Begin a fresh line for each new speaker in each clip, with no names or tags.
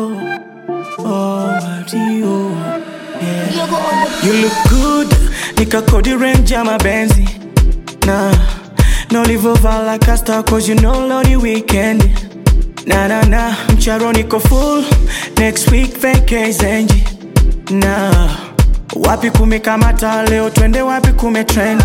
Mario, yeah. You look good, nika kodi range ya mabenzi. Nah, no live over like a star, cause you know Lordy weekend. Nah, mcharo niko full, next week vacation. Nah, wapi kumekamata leo, twende wapi kumetrend.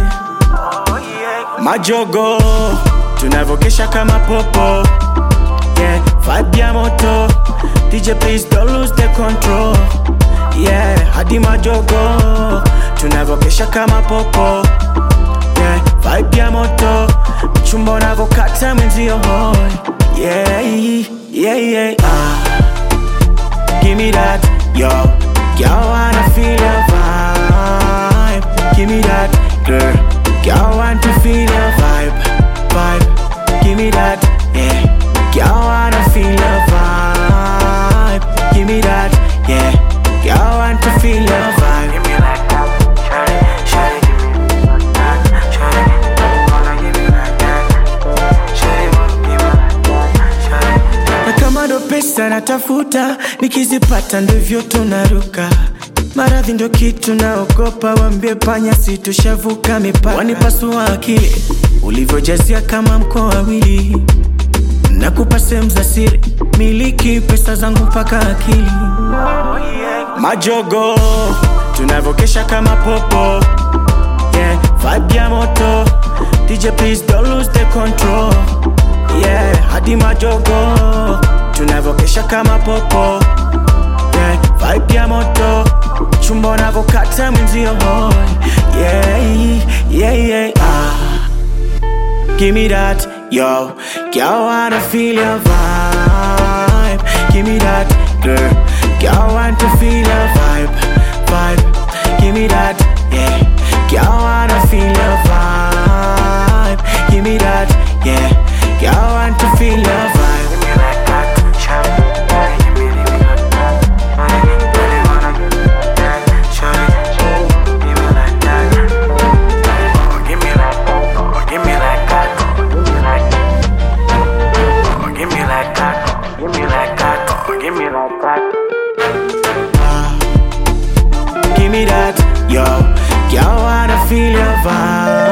Majogo, tunavokesha kama popo. Yeah, vibe ya moto, DJ please don't lose the control. Yeah, hadi majogo, tunavokesha kama popo. Yeah, vibe ya moto, mchumba unavokata mwenzio hoi. Yeah, give me that, yo. Girl, wanna feel your vibe. Give me that, girl. Girl, want to feel your vibe. Give me that, yeah. Girl, wanna feel your vibe. Give me that, yeah. Girl, want to feel your vibe. Give me like that, shawty, give me like that, shawty, wanna give me like that, shawty, wanna give me like that, shawty. Na kama ndo pesa natafuta, nikizipata ndivyo tunaruka. Maradhi ndo kitu naogopa, wambie panya situshavuka mipaka. Wanipasua akili, ulivyojazia kama mkoa wawili. Nakupa sehemu za siri, miliki pesa zangu mpaka akili. Majogo, tunavokesha kama popo. Yeah, vibe ya moto, DJ please don't lose the control. Yeah, hadi majogo, tunavokesha kama popo. Yeah, vibe ya moto, chumba unavokata mwenzio hoi. Yeah, give me that, yo. Girl, wanna feel your vibe. Give me that, girl. Girl, want to feel your vibe. Give me that, yeah. Girl, wanna feel your vibe. Give me that, yeah. Girl, want to feel your vibe. Give me like that, shawty. Give me like that, really wanna give me like that, shawty. Give me like that. Oh, give me like that. Oh, give me like that. Oh, give me like that. Give me like that. Oh, give me like that. Give me that, yo. Girl, wanna feel your vibe.